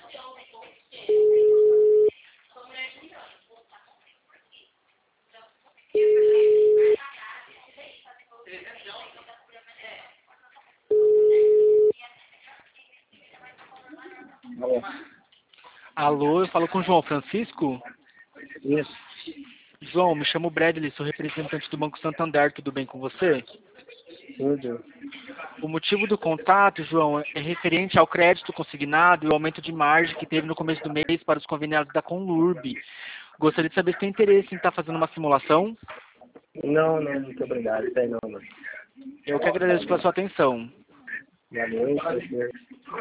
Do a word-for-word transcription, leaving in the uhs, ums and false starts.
Alô. Alô, eu falo com o João Francisco. Isso. João, me chamo Bradley, sou representante do Banco Santander, tudo bem com você? Tudo. O motivo do contato, João, é referente ao crédito consignado e o aumento de margem que teve no começo do mês para os conveniados da Conlurb. Gostaria de saber se tem interesse em estar fazendo uma simulação. Não, não, muito obrigado. Tem não, mano. Eu que agradeço pela sua atenção. Boa noite.